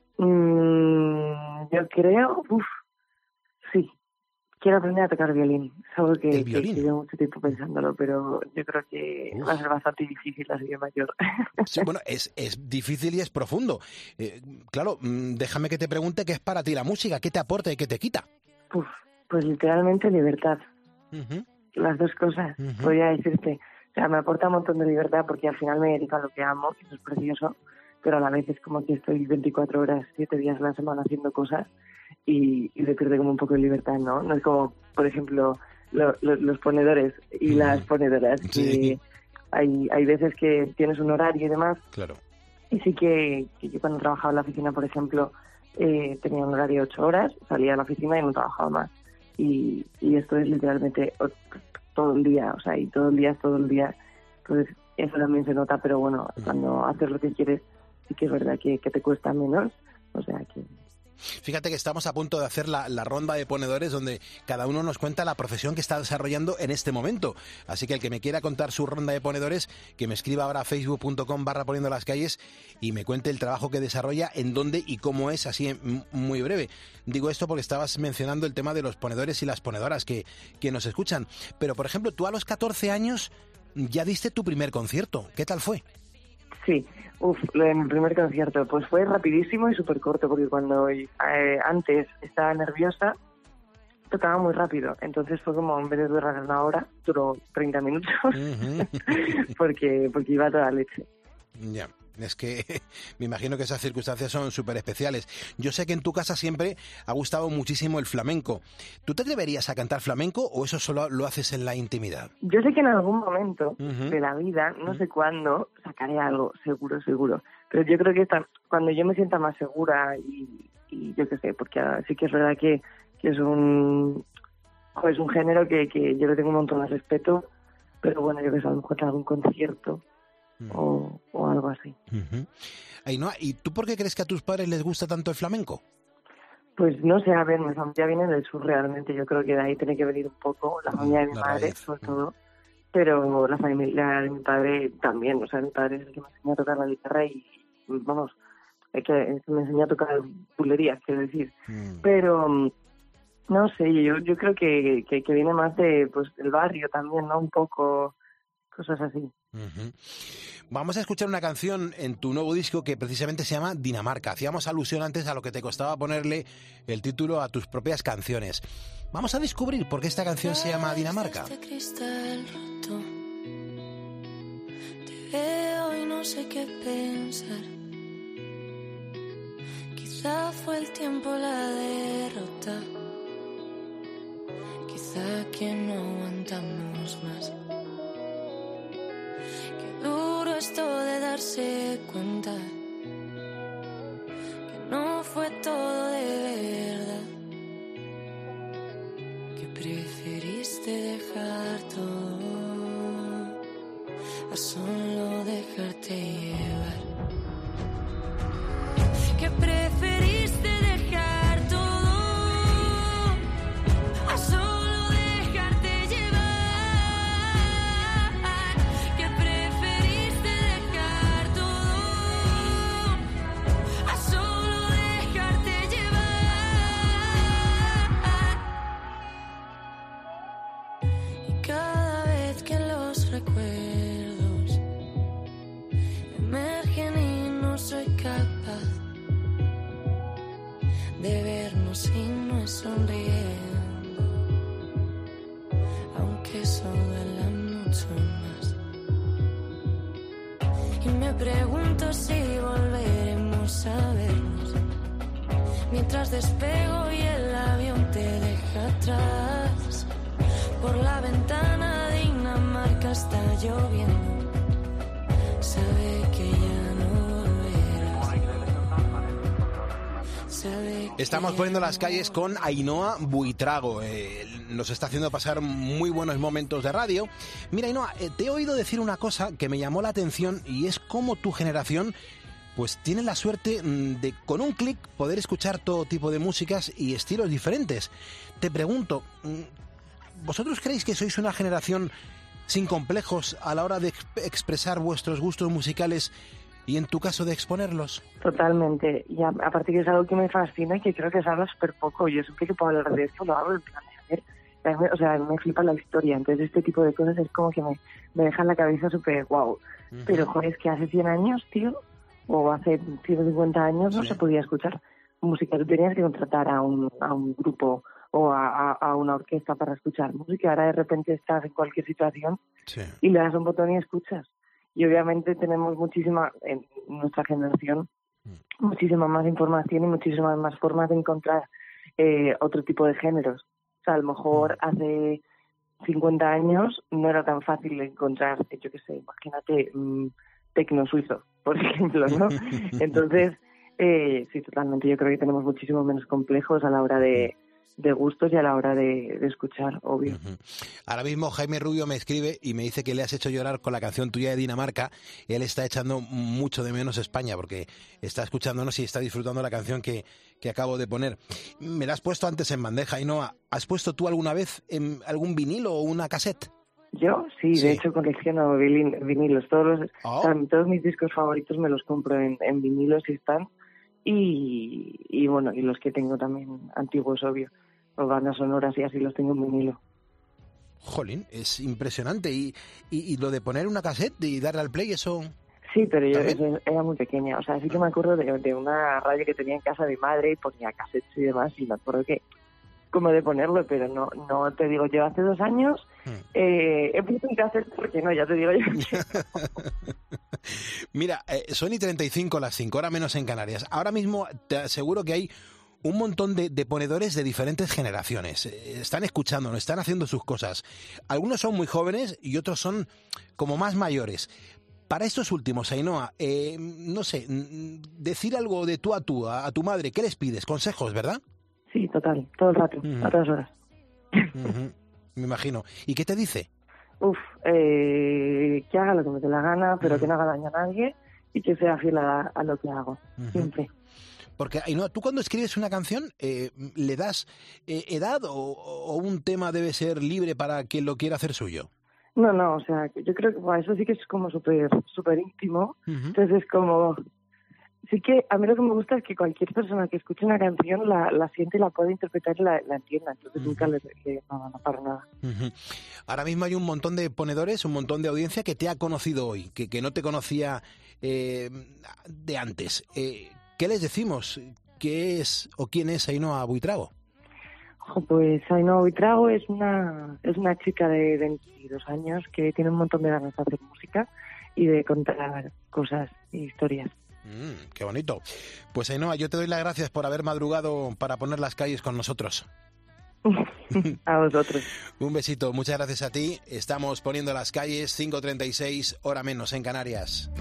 Mm, yo creo, uff, sí, quiero aprender a tocar violín. Es algo que, ¿El que- violín? que llevo mucho tiempo pensándolo, pero yo creo que va a ser bastante difícil así de mayor. Sí, bueno, es, es difícil y es profundo. Eh, claro, mm, déjame que te pregunte qué es para ti la música, qué te aporta y qué te quita. Uf, pues literalmente libertad. Ujú. Las dos cosas, Ujú. podría decirte. O sea, me aporta un montón de libertad porque al final me dedico a lo que amo, que eso es precioso, pero a la vez es como que estoy veinticuatro horas, siete días a la semana haciendo cosas y, y se pierde como un poco de libertad, ¿no? No es como, por ejemplo, lo- lo- los ponedores y las ponedoras, que Sí. hay, hay veces que tienes un horario y demás, Claro. y sí que, que yo cuando trabajaba en la oficina, por ejemplo, eh, tenía un horario de ocho horas, salía a la oficina y no trabajaba más. Y, y esto es literalmente o- todo el día, o sea, y todo el día es todo el día. Entonces, eso también se nota, pero bueno, cuando haces lo que quieres, sí que es verdad que, que te cuesta menos, o sea que... Fíjate que estamos a punto de hacer la, la ronda de ponedores donde cada uno nos cuenta la profesión que está desarrollando en este momento. Así que el que me quiera contar su ronda de ponedores, que me escriba ahora a facebook punto com barra poniendo las calles y me cuente el trabajo que desarrolla, en dónde y cómo es, así en, muy breve. Digo esto porque estabas mencionando el tema de los ponedores y las ponedoras que, que nos escuchan. Pero, por ejemplo, tú a los catorce años ya diste tu primer concierto. ¿Qué tal fue? Sí, uff, en el primer concierto, pues fue rapidísimo y súper corto, porque cuando eh, antes estaba nerviosa, tocaba muy rápido, entonces fue como, en vez de durar una hora, duró treinta minutos, uh-huh. porque porque iba a toda leche. Ya, es que me imagino que esas circunstancias son súper especiales. Yo sé que en tu casa siempre ha gustado muchísimo el flamenco. ¿Tú te atreverías a cantar flamenco o eso solo lo haces en la intimidad? Yo sé que en algún momento uh-huh. de la vida, no sé cuándo, sacaré algo, seguro, seguro. Pero yo creo que está, cuando yo me sienta más segura y, y yo qué sé, porque sí que es verdad que, que es un es un género que, que yo le tengo un montón de respeto, pero bueno, yo que sé, a lo mejor en algún concierto O, o algo así. Uh-huh. Ainhoa, ¿y tú por qué crees que a tus padres les gusta tanto el flamenco? Pues no sé, a ver, mi familia viene del sur realmente, yo creo que de ahí tiene que venir un poco, la familia de mi la madre, raíz. sobre todo, pero la familia de mi padre también, o sea, mi padre es el que me enseñó a tocar la guitarra y, vamos, es que me enseñó a tocar bulerías, quiero decir, mm. pero no sé, yo yo creo que, que, que viene más de, pues, del barrio también, ¿no? Un poco, cosas así. Uh-huh. Vamos a escuchar una canción en tu nuevo disco que precisamente se llama Dinamarca. Hacíamos alusión antes a lo que te costaba ponerle el título a tus propias canciones. Vamos a descubrir por qué esta canción se llama Dinamarca. Este cristal roto, te veo y no sé qué pensar. Quizá fue el tiempo la derrota, quizá que no aguantamos más. Duro esto de darse cuenta que no fue todo de verdad, que preferiste dejar todo a solo dejarte llevar, que preferiste dejar todo a solo recuerdos emergen y no soy capaz de vernos y no es sonriendo, aunque eso duela mucho más. Y me pregunto si volveremos a vernos mientras despego y el avión te deja atrás. Por la ventana de Dinamarca está lloviendo, sabe que ya no volverás. Sabe que Estamos poniendo las calles con Ainhoa Buitrago. Eh, nos está haciendo pasar muy buenos momentos de radio. Mira, Ainhoa, eh, te he oído decir una cosa que me llamó la atención y es cómo tu generación pues tiene la suerte de con un clic poder escuchar todo tipo de músicas y estilos diferentes. Te pregunto, ¿vosotros creéis que sois una generación sin complejos a la hora de exp- expresar vuestros gustos musicales y en tu caso de exponerlos? Totalmente. Y a- aparte que es algo que me fascina y que creo que se habla súper poco. Yo siempre que puedo hablar de esto lo hago en plan de hacer. O sea, me flipa la historia. Entonces este tipo de cosas es como que me, me dejan la cabeza súper guau. Uh-huh. Pero joder, es que hace cien años, tío, o hace ciento cincuenta años no sí. se podía escuchar música. Tú tenías que contratar a un, a un grupo o a, a, a una orquesta para escuchar música. Ahora de repente estás en cualquier situación sí. y le das un botón y escuchas. Y obviamente tenemos muchísima, en nuestra generación, mm. muchísima más información y muchísimas más formas de encontrar eh, otro tipo de géneros. O sea, a lo mejor mm. hace cincuenta años no era tan fácil encontrar, yo qué sé, imagínate, mmm, tecno suizo, por ejemplo, ¿no? Entonces, eh, sí, totalmente, yo creo que tenemos muchísimo menos complejos a la hora de de gustos y a la hora de, de escuchar, obvio. Uh-huh. Ahora mismo Jaime Rubio me escribe y me dice que le has hecho llorar con la canción tuya de Dinamarca. Él está echando mucho de menos España porque está escuchándonos y está disfrutando la canción que, que acabo de poner. Me la has puesto antes en bandeja, Ainhoa. ¿Has puesto tú alguna vez en algún vinilo o una cassette? Yo sí, sí. De hecho colecciono vinilos. Todos, los, oh. o sea, todos mis discos favoritos me los compro en, en vinilos y están. Y, y bueno, y los que tengo también antiguos, obvio, o bandas sonoras y así los tengo en vinilo. Jolín, es impresionante. ¿Y, y, y lo de poner una cassette y darle al play, eso...? Sí, pero yo eso era muy pequeña. O sea, sí que me acuerdo de, de una radio que tenía en casa de madre y ponía cassettes y demás, y me acuerdo que como de ponerlo, pero no no te digo, yo hace dos años hmm. eh, he puesto un cassette porque no, ya te digo yo. Mira, eh, son y treinta y cinco las cinco, hora menos en Canarias. Ahora mismo te aseguro que hay un montón de, de ponedores de diferentes generaciones. Eh, están escuchándonos, están haciendo sus cosas. Algunos son muy jóvenes y otros son como más mayores. Para estos últimos, Ainhoa, eh, no sé, decir algo de tú a tú, a, a tu madre, ¿qué les pides? Consejos, ¿verdad? Sí, total, todo el rato, uh-huh. a todas horas. Uh-huh. Me imagino. ¿Y qué te dice? Uf, eh, que haga lo que me dé la gana, pero uh-huh. que no haga daño a nadie y que sea fiel a, a lo que hago, uh-huh. siempre. Porque, Ainhoa, tú cuando escribes una canción, eh, ¿le das eh, edad o, o un tema debe ser libre para quien lo quiera hacer suyo? No, no, o sea, yo creo que bueno, eso sí que es como súper súper íntimo, uh-huh. entonces es como... Sí que a mí lo que me gusta es que cualquier persona que escuche una canción la, la siente y la puede interpretar y la, la entienda, entonces uh-huh. nunca le, le no, no para nada. Uh-huh. Ahora mismo hay un montón de ponedores, un montón de audiencia que te ha conocido hoy, que, que no te conocía eh, de antes. Eh, ¿Qué les decimos? ¿Qué es o quién es Ainhoa Buitrago? Pues Ainhoa Buitrago es una es una chica de veintidós años que tiene un montón de ganas de hacer música y de contar cosas e historias. Mm, qué bonito. Pues Ainhoa, yo te doy las gracias por haber madrugado para poner las calles con nosotros. A vosotros. Un besito, muchas gracias a ti. Estamos poniendo las calles, cinco treinta y seis, hora menos en Canarias.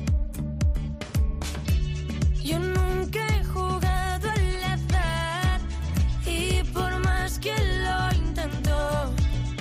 Yo nunca he jugado al azar y por más que lo intento,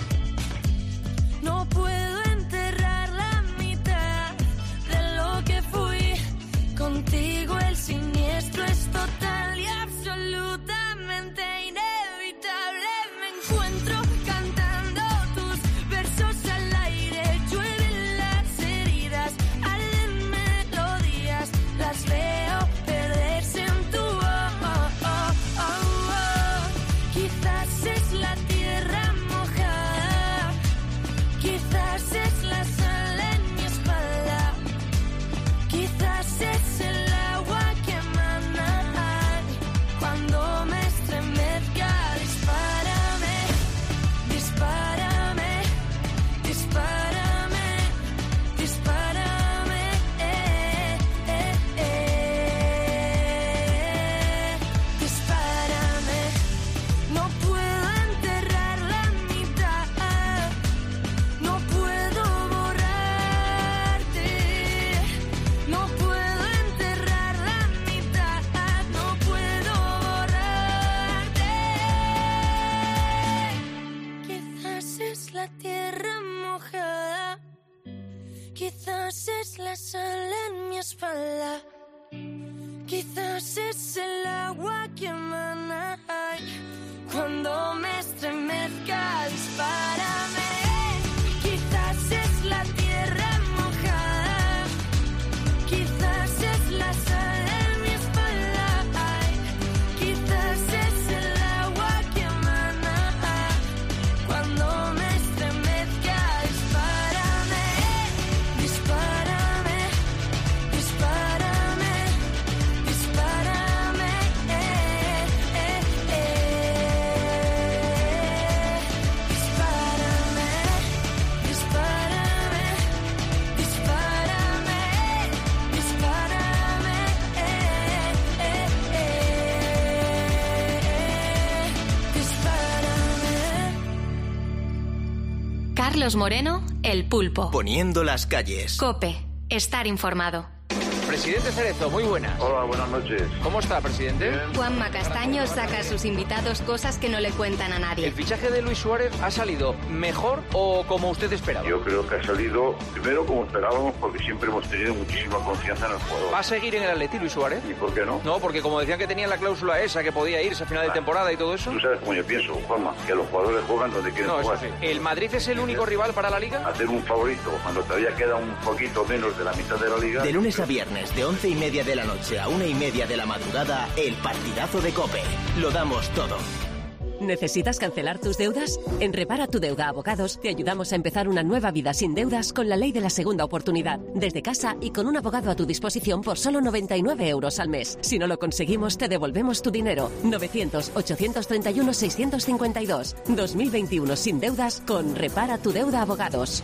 no puedo enterrar la mitad de lo que fui. Contigo el siniestro es total y absolutamente inevitable. Me encuentro cantando tus versos al aire, llueven las heridas, arden melodías, las veo perderse en tu oh, oh, oh, oh, oh. Quizás es la tierra mojada, quizás es la sal en mi espalda, quizás es el agua que emana cuando me estremezca. Dispárame, dispárame, dispárame, dispárame, eh, eh, eh. Dispárame. No puedo enterrar la mitad, no puedo borrarte, no puedo enterrar la mitad, no puedo borrarte. Quizás es la tierra mojada, quizás es la sal en mi espalda, quizás es el agua que emana cuando me estremezca. Dispárame. Quizás es la tierra mojada, quizás es la sal en mi espalda, quizás es el agua que emana cuando me estremezca. Dispárame, dispárame, dispárame, dispárame, eh, eh, eh. Dispárame, dispárame, dispárame, dispárame, eh, eh, eh. Dispárame. Carlos Moreno, El Pulpo. Poniendo las calles. COPE. Estar informado. Presidente Cerezo, muy buenas. Hola, buenas noches. ¿Cómo está, presidente? Bien. Juanma Castaño saca a sus invitados cosas que no le cuentan a nadie. ¿El fichaje de Luis Suárez ha salido mejor o como usted esperaba? Yo creo que ha salido primero como esperábamos, porque siempre hemos tenido muchísima confianza en el jugador. ¿Va a seguir en el Atleti Luis Suárez? ¿Y por qué no? No, porque como decían que tenía la cláusula esa, que podía irse a final de temporada y todo eso. Tú sabes cómo yo pienso, Juanma, que los jugadores juegan donde quieren no, jugar. Eso sí. ¿El Madrid es el único rival para la Liga? Hacer un favorito cuando todavía queda un poquito menos de la mitad de la Liga. De lunes a viernes, de once y media de la noche a una y media de la madrugada, el partidazo de COPE. Lo damos todo. ¿Necesitas cancelar tus deudas? En Repara tu Deuda Abogados te ayudamos a empezar una nueva vida sin deudas con la ley de la segunda oportunidad, desde casa y con un abogado a tu disposición por solo noventa y nueve euros al mes. Si no lo conseguimos, te devolvemos tu dinero. novecientos, ochocientos treinta y uno, seiscientos cincuenta y dos. dos mil veintiuno sin deudas con Repara tu Deuda Abogados.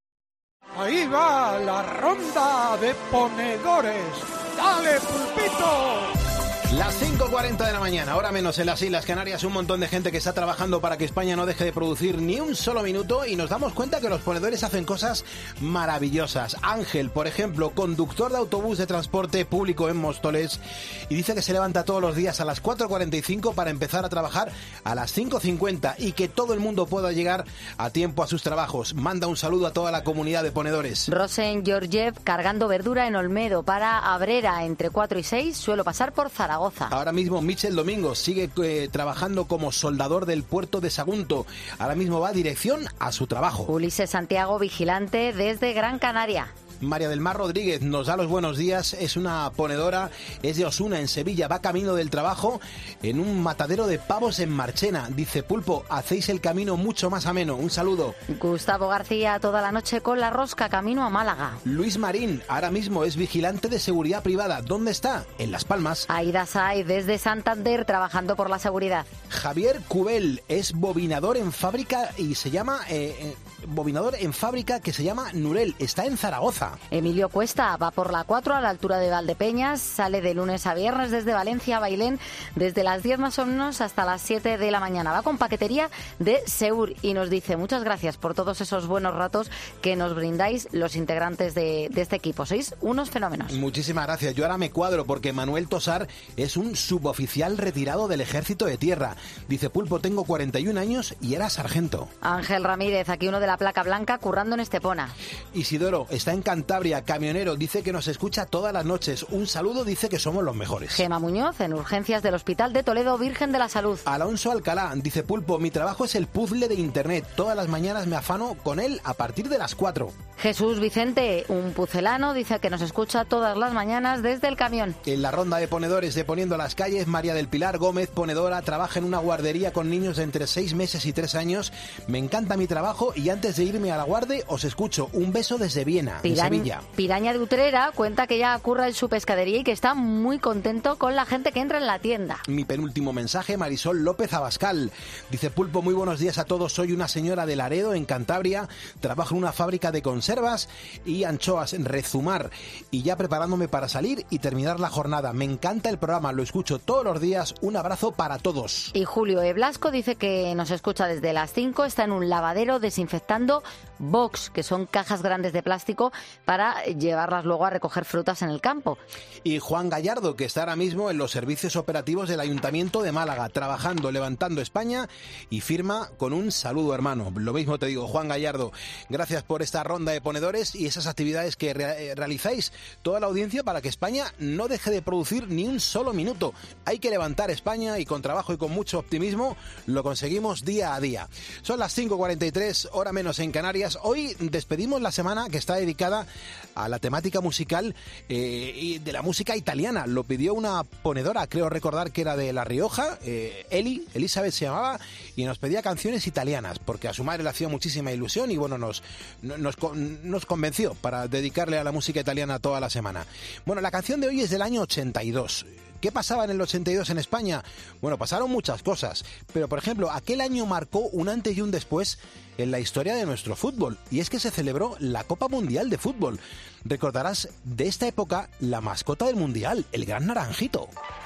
Ahí va la ronda de ponedores. ¡Dale, pulpito! Las cinco cuarenta de la mañana, hora menos en las Islas Canarias, un montón de gente que está trabajando para que España no deje de producir ni un solo minuto y nos damos cuenta que los ponedores hacen cosas maravillosas. Ángel, por ejemplo, conductor de autobús de transporte público en Móstoles, y dice que se levanta todos los días a las cuatro cuarenta y cinco para empezar a trabajar a las cinco cincuenta y que todo el mundo pueda llegar a tiempo a sus trabajos. Manda un saludo a toda la comunidad de ponedores. Rosen Georgiev cargando verdura en Olmedo para Abrera entre cuatro y seis, suelo pasar por Zaragoza. Ahora mismo Michel Domingo sigue eh, trabajando como soldador del puerto de Sagunto. Ahora mismo va dirección a su trabajo. Ulises Santiago, vigilante desde Gran Canaria. María del Mar Rodríguez nos da los buenos días, es una ponedora, es de Osuna, en Sevilla, va camino del trabajo en un matadero de pavos en Marchena. Dice, Pulpo, hacéis el camino mucho más ameno. Un saludo. Gustavo García, toda la noche con la rosca, camino a Málaga. Luis Marín, ahora mismo es vigilante de seguridad privada. ¿Dónde está? En Las Palmas. Aida Say, desde Santander, trabajando por la seguridad. Javier Cubel es bobinador en fábrica y se llama... Eh, eh, bobinador en fábrica que se llama Nurel, está en Zaragoza. Emilio Cuesta va por la cuatro a la altura de Valdepeñas, sale de lunes a viernes desde Valencia a Bailén, desde las diez más o menos hasta las siete de la mañana. Va con paquetería de Seur y nos dice muchas gracias por todos esos buenos ratos que nos brindáis los integrantes de, de este equipo. Sois unos fenómenos. Muchísimas gracias. Yo ahora me cuadro porque Manuel Tosar es un suboficial retirado del Ejército de Tierra. Dice, Pulpo, tengo cuarenta y un años y era sargento. Ángel Ramírez, aquí uno de la placa blanca, currando en Estepona. Isidoro está en Cantabria, camionero, dice que nos escucha todas las noches. Un saludo, dice que somos los mejores. Gema Muñoz, en urgencias del Hospital de Toledo, Virgen de la Salud. Alonso Alcalá, dice, Pulpo, mi trabajo es el puzzle de internet. Todas las mañanas me afano con él a partir de las cuatro. Jesús Vicente, un pucelano, dice que nos escucha todas las mañanas desde el camión. En la ronda de ponedores de Poniendo las Calles, María del Pilar Gómez, ponedora, trabaja en una guardería con niños de entre seis meses y tres años. Me encanta mi trabajo y antes de irme a la guardia os escucho. Un beso desde Viena, Piraña, en Sevilla. Piraña de Utrera cuenta que ya curra en su pescadería y que está muy contento con la gente que entra en la tienda. Mi penúltimo mensaje, Marisol López Abascal. Dice, Pulpo, muy buenos días a todos. Soy una señora de Laredo, en Cantabria. Trabajo en una fábrica de conservas y anchoas en Rezumar. Y ya preparándome para salir y terminar la jornada. Me encanta el programa, lo escucho todos los días. Un abrazo para todos. Y Julio E. Blasco dice que nos escucha desde las cinco. Está en un lavadero desinfectando box, que son cajas grandes de plástico para llevarlas luego a recoger frutas en el campo. Y Juan Gallardo, que está ahora mismo en los servicios operativos del Ayuntamiento de Málaga, trabajando, levantando España, y firma con un saludo, hermano. Lo mismo te digo, Juan Gallardo. Gracias por esta ronda de ponedores y esas actividades que re- realizáis toda la audiencia para que España no deje de producir ni un solo minuto. Hay que levantar España y con trabajo y con mucho optimismo lo conseguimos día a día. Son las cinco cuarenta y tres, hora menos en Canarias. Hoy despedimos la semana que está dedicada a la temática musical eh, y de la música italiana. Lo pidió una ponedora, creo recordar que era de La Rioja, eh, Eli, Elizabeth se llamaba, y nos pedía canciones italianas, porque a su madre le hacía muchísima ilusión y bueno, nos, nos, nos convenció para dedicarle a la música italiana toda la semana. Bueno, la canción de hoy es del año ochenta y dos. ¿Qué pasaba en el ochenta y dos en España? Bueno, pasaron muchas cosas, pero por ejemplo, aquel año marcó un antes y un después en la historia de nuestro fútbol, y es que se celebró la Copa Mundial de Fútbol. Recordarás de esta época la mascota del Mundial, el Gran Naranjito.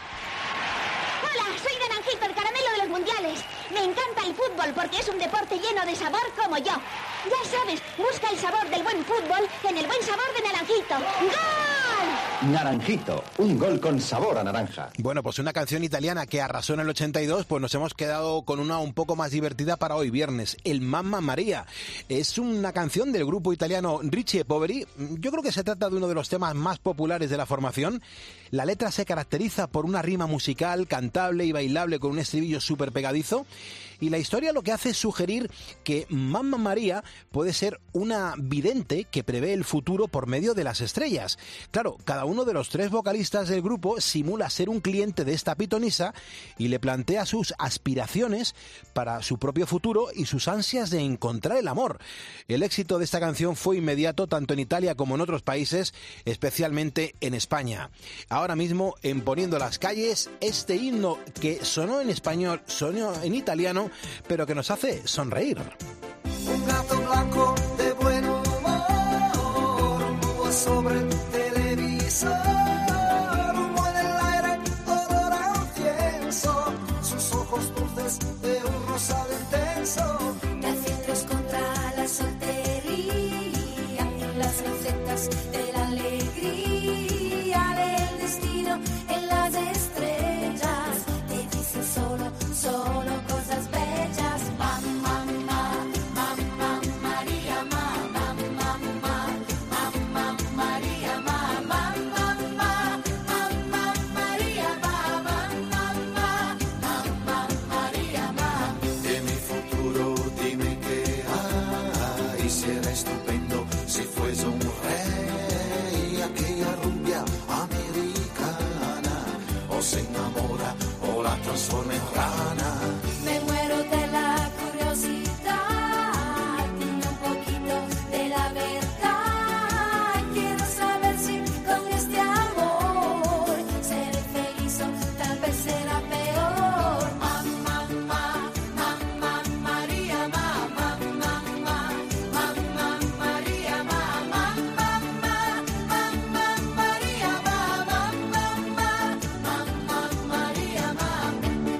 Hola, soy Naranjito, el caramelo de los mundiales. Me encanta el fútbol porque es un deporte lleno de sabor como yo. Ya sabes, busca el sabor del buen fútbol en el buen sabor de Naranjito. ¡Gol! Naranjito, un gol con sabor a naranja. Bueno, pues una canción italiana que arrasó en el ochenta y dos, pues nos hemos quedado con una un poco más divertida para hoy viernes, el Mamma Maria. Es una canción del grupo italiano Ricci e Poveri. Yo creo que se trata de uno de los temas más populares de la formación. La letra se caracteriza por una rima musical, cantable y bailable con un estribillo súper pegadizo. Y la historia lo que hace es sugerir que Mamma Maria puede ser una vidente que prevé el futuro por medio de las estrellas. Claro, cada uno de los tres vocalistas del grupo simula ser un cliente de esta pitonisa y le plantea sus aspiraciones para su propio futuro y sus ansias de encontrar el amor. El éxito de esta canción fue inmediato tanto en Italia como en otros países, especialmente en España. Ahora mismo, en Poniendo las calles, este himno que sonó en español, sonó en italiano, pero que nos hace sonreír. Un gato blanco de buen humor, un búho sobre el televisor, un buen en el aire, olor a incienso, sus ojos dulces de un rosado intenso. De filtros contra la soltería, en las recetas de la alegría, del destino en las estrellas, te dicen solo, solo cosas bellas. Mamma, mamma, mamma Maria, mamma, mamma, mamma Maria, mamma, mamma, mamma Maria, mamma, mamma, mamma Maria, mamma. De mi futuro dime qué hay, será estupendo si fuese un rey, aquella rubia americana, o se enamora o la transforma en rana. Me muero de la curiosidad, dime un poquito de la verdad. Quiero saber si con este amor seré feliz o tal vez será peor. Mamma, mamma, mamma Maria, mamma, mamma, mamma Maria, mamma, mamma, mamma Maria, mamma, mamma, mamma Maria, mamma.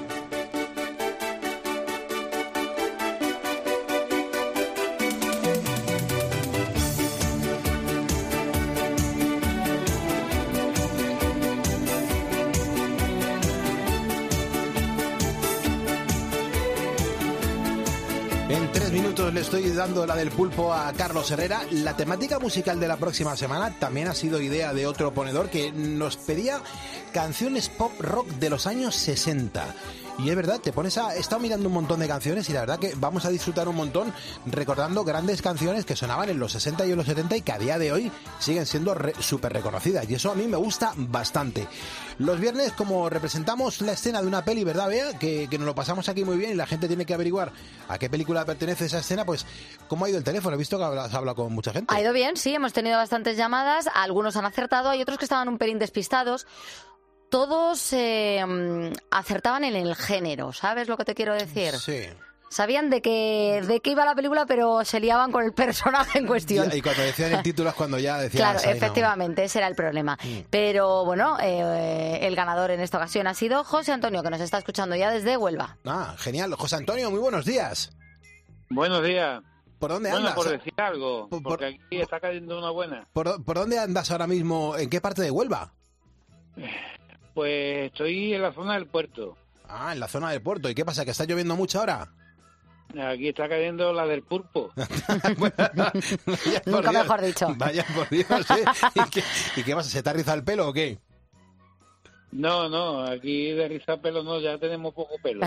En tres minutos le estoy dando la del pulpo a Carlos Herrera. La temática musical de la próxima semana también ha sido idea de otro ponedor que nos pedía canciones pop rock de los años sesenta. Y es verdad, te pones a... He estado mirando un montón de canciones y la verdad que vamos a disfrutar un montón recordando grandes canciones que sonaban en los sesenta y en los setenta y que a día de hoy siguen siendo re, súper reconocidas. Y eso a mí me gusta bastante. Los viernes, como representamos la escena de una peli, ¿verdad, Bea? Que, que nos lo pasamos aquí muy bien y la gente tiene que averiguar a qué película pertenece esa escena, pues ¿cómo ha ido el teléfono? He visto que has hablado con mucha gente. Ha ido bien, sí, hemos tenido bastantes llamadas, algunos han acertado, hay otros que estaban un pelín despistados. Todos eh, acertaban en el género, ¿sabes lo que te quiero decir? Sí. Sabían de qué, de qué iba la película, pero se liaban con el personaje en cuestión. Y cuando decían el título es cuando ya decían... Claro, efectivamente, ese era el problema. Mm. Pero bueno, eh, el ganador en esta ocasión ha sido José Antonio, que nos está escuchando ya desde Huelva. Ah, genial. José Antonio, muy buenos días. Buenos días. ¿Por dónde bueno, andas? por decir algo, por, porque aquí está cayendo una buena. ¿Por, ¿Por dónde andas ahora mismo? ¿En qué parte de Huelva? Pues estoy en la zona del puerto. Ah, en la zona del puerto. ¿Y qué pasa, que está lloviendo mucho ahora? Aquí está cayendo la del pulpo. Nunca mejor dicho. Vaya por Dios, ¿eh? ¿Y qué, ¿Y qué pasa? ¿Se te ha rizado el pelo o qué? No, no, aquí de rizar pelo no, ya tenemos poco pelo.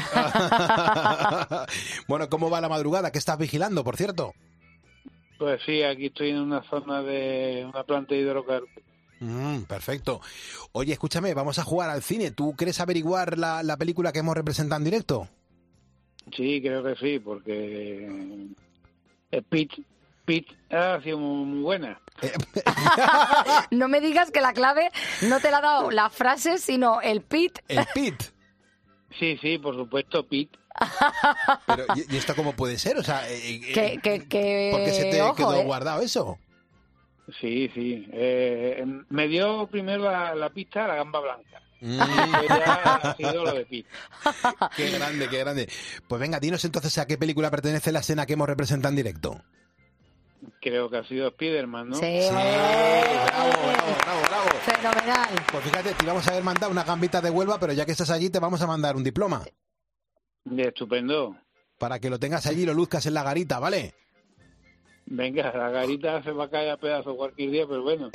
Bueno, ¿cómo va la madrugada? ¿Qué estás vigilando, por cierto? Pues sí, aquí estoy en una zona de una planta de hidrocarburos. Mm, perfecto. Oye, escúchame, vamos a jugar al cine. ¿Tú quieres averiguar la, la película que hemos representado en directo? Sí, creo que sí, porque Pete, Pete ha sido muy buena. No me digas que la clave no te la ha dado la frase, sino el Pete. El Pete. Sí, sí, por supuesto, Pete. Pero, ¿y esto cómo puede ser? O sea, eh, que, que, que... ¿por qué se te Ojo, quedó eh. guardado eso? Sí, sí. Eh, me dio primero la, la pista la gamba blanca. Mm. Y ya ha sido lo de Pete. Qué grande, qué grande. Pues venga, dinos entonces a qué película pertenece la escena que hemos representado en directo. Creo que ha sido Spiderman, ¿no? Sí, Sí, bravo, bravo, bravo, bravo. fenomenal. Pues fíjate, te íbamos a haber mandado una gambita de Huelva, pero ya que estás allí te vamos a mandar un diploma. Estupendo. Para que lo tengas allí y lo luzcas en la garita, ¿vale? Venga, la garita se va a caer a pedazos cualquier día, pero bueno.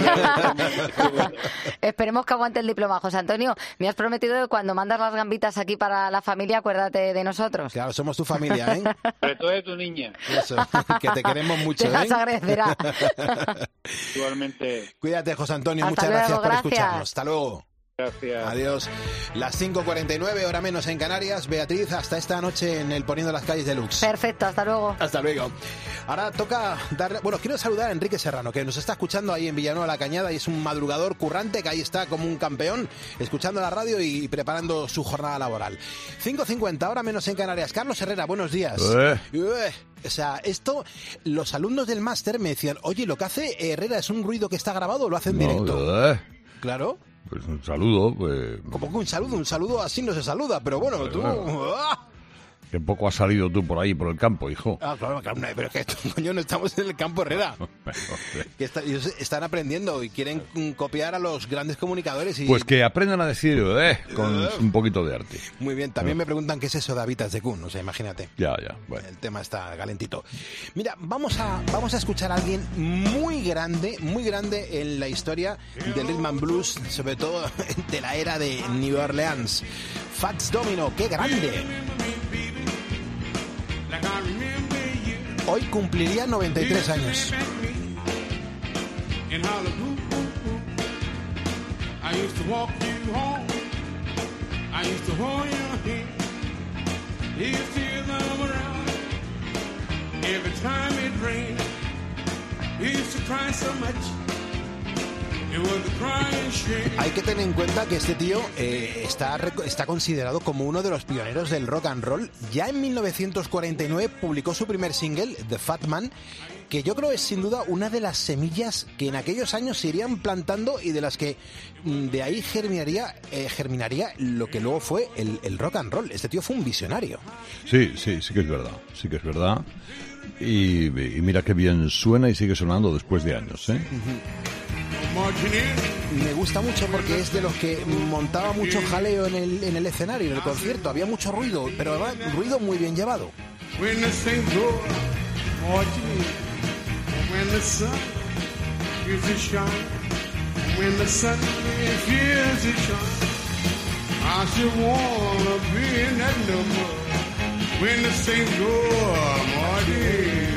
Esperemos que aguante el diploma. José Antonio, me has prometido que cuando mandas las gambitas aquí para la familia, acuérdate de nosotros. Claro, somos tu familia, ¿eh? Sobre todo de tu niña. Eso, que te queremos mucho, Te las ¿eh? agradecerá. Igualmente. Cuídate, José Antonio. Hasta Muchas luego, gracias por gracias. escucharnos. Hasta luego. Gracias. Adiós. Las cinco cuarenta y nueve, hora menos en Canarias. Beatriz, hasta esta noche en el Poniendo las Calles Deluxe. Perfecto, hasta luego. Hasta luego. Ahora toca darle... Bueno, quiero saludar a Enrique Serrano, que nos está escuchando ahí en Villanueva la Cañada y es un madrugador currante que ahí está como un campeón, escuchando la radio y preparando su jornada laboral. cinco cincuenta, hora menos en Canarias. Carlos Herrera, buenos días. Eh. Ué. O sea, esto, los alumnos del máster me decían, oye, lo que hace Herrera es un ruido que está grabado o lo hace en No, directo. eh. Claro. Pues un saludo. Pues, Como que un saludo, un saludo así no se saluda, pero bueno, Pues tú... bueno. ¡Ah! que poco has salido tú por ahí, por el campo, hijo. Ah, claro, claro, no, pero es que esto, coño, no estamos en el campo Herrera. Que está- ellos están aprendiendo y quieren mm, copiar a los grandes comunicadores y... Pues que aprendan a decir, eh, con un poquito de arte. Muy bien, también me preguntan qué es eso de Habitas de Kun, o sea, imagínate. Ya, ya, bueno. El tema está calentito. Mira, vamos a, vamos a escuchar a alguien muy grande, muy grande en la historia del rhythm and blues, sobre todo de la era de New Orleans. Fats Domino, qué grande. Hoy cumpliría noventa y tres años. In Hollywood, I used to walk you home. I used to hold your hand. You used to hear them around. Every time it rained, you used to cry so much. It was the crying shame. Hay que tener en cuenta que este tío eh, está, reco- está considerado como uno de los pioneros del rock and roll. Ya en mil novecientos cuarenta y nueve publicó su primer single, The Fat Man, que yo creo es sin duda una de las semillas que en aquellos años se irían plantando y de las que mm, de ahí germinaría, eh, germinaría lo que luego fue el, el rock and roll. Este tío fue un visionario. Sí, sí, sí que es verdad, sí que es verdad. Y, y mira qué bien suena y sigue sonando después de años, ¿eh? Me gusta mucho porque es de los que montaba mucho jaleo en el, en el escenario, en el concierto. Había mucho ruido, pero además ruido muy bien llevado. When the saints go, what you need. When the sun gives to shine. When the sun gives to shine. I should wanna be in that number. When the saints go, Marty.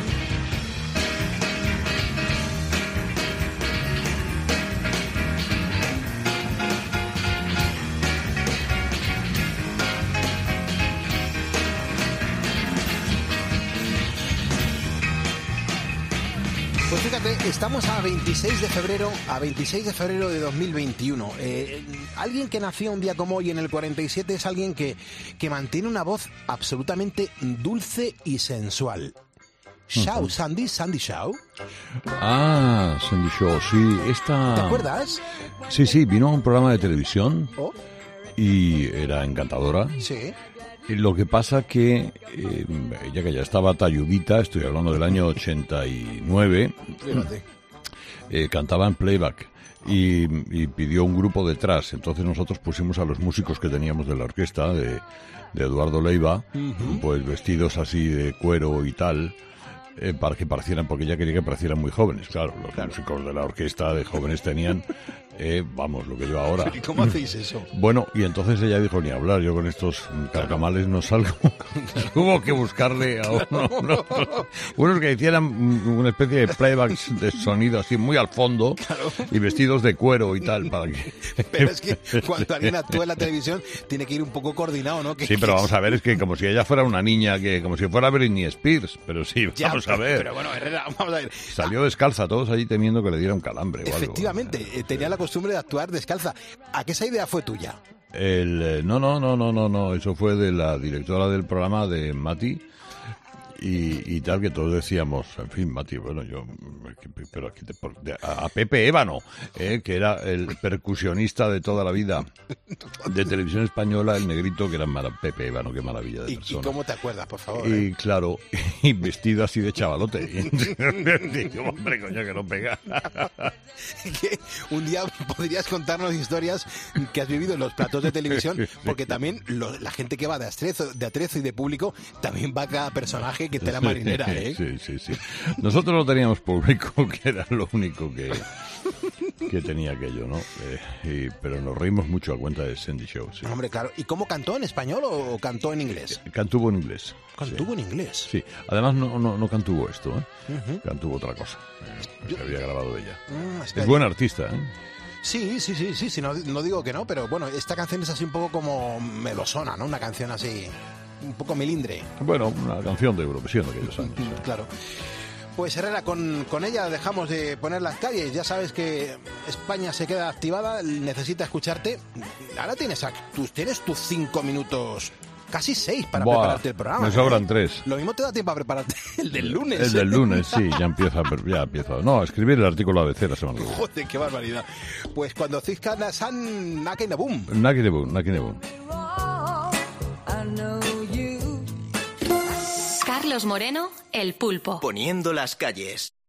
Pues fíjate, estamos a veintiséis de febrero, a veintiséis de febrero de dos mil veintiuno. Eh, alguien que nació un día como hoy en el cuarenta y siete es alguien que, que mantiene una voz absolutamente dulce y sensual. Shaw, Sandy, Sandy Shaw. Ah, Sandy Shaw, sí, esta... ¿Te acuerdas? Sí, sí, vino a un programa de televisión Oh, y era encantadora. sí. Y lo que pasa que, eh, ella que ya estaba talludita, estoy hablando del año ochenta y nueve, Fíjate. eh, cantaba en playback y, y pidió un grupo detrás. Entonces nosotros pusimos a los músicos que teníamos de la orquesta, de, de Eduardo Leiva, Ujú. pues vestidos así de cuero y tal, eh, para que parecieran, porque ella quería que parecieran muy jóvenes. Claro, los músicos de la orquesta de jóvenes tenían, eh, vamos, lo que yo ahora. ¿Y cómo hacéis eso? Bueno, y entonces ella dijo, ni hablar, yo con estos carcamales no salgo. Hubo que buscarle a uno, unos, unos que hicieran una especie de playbacks de sonido así muy al fondo y vestidos de cuero y tal, para que... Pero es que cuando alguien actúa en la televisión tiene que ir un poco coordinado, ¿no? Que- Sí, pero que- vamos a ver, es que como si ella fuera una niña, que como si fuera Britney Spears, pero sí, Ya, vamos a ver. Pero bueno, Herrera, vamos a ver. Salió descalza, todos allí temiendo que le diera un calambre o algo. Efectivamente, eh, tenía la costumbre de actuar descalza. ¿A qué esa idea fue tuya? El, eh, no, no, no, no, no, no, eso fue de la directora del programa de Mati y, y tal, que todos decíamos, en fin, Mati, bueno, yo, pero aquí te, a, a Pepe Ébano, eh, que era el percusionista de toda la vida de Televisión Española, el negrito, que era mara, Pepe Ébano, qué maravilla de ¿Y, persona. ¿Y cómo te acuerdas, por favor? Y eh? claro, y vestido así de chavalote. Y digo, hombre, coño, que no pega. Que un día podrías contarnos historias que has vivido en los platos de televisión, porque también lo, la gente que va de atrezo, de atrezo y de público, también va cada personaje que te la marinera, ¿eh? Sí, sí, sí. Nosotros no teníamos público, que era lo único que, que tenía aquello, ¿no? Eh, y, pero nos reímos mucho a cuenta de Sandy Show, sí. Hombre, claro. ¿Y cómo cantó? ¿En español o cantó en inglés? Cantuvo en inglés. ¿Cantuvo sí. en inglés? Sí. Además, no, no, no cantuvo esto, ¿eh? Uh-huh. Cantuvo otra cosa, eh, que Yo... había grabado ella. Mm, es buena artista, ¿eh? Sí, sí, sí, sí, sí no, no digo que no, pero bueno, esta canción es así un poco como melosona, ¿no? Una canción así, un poco melindre. Bueno, una canción de Eurovisión de aquellos años. ¿eh? Claro. Pues Herrera, con, con ella dejamos de poner las calles. Ya sabes que España se queda activada, necesita escucharte. Ahora tienes, tus, tienes tus cinco minutos, casi seis, para Buah, prepararte el programa. Me sobran ¿eh? tres. Lo mismo te da tiempo a prepararte el del lunes. El del lunes, sí, ya empieza, ya empieza. No, a escribir el artículo A B C la semana que viene. Joder, qué barbaridad. Pues cuando Zizka San Nakinabum. Nakinabum, Nakinabum. Carlos Moreno, El Pulpo. Poniendo las calles.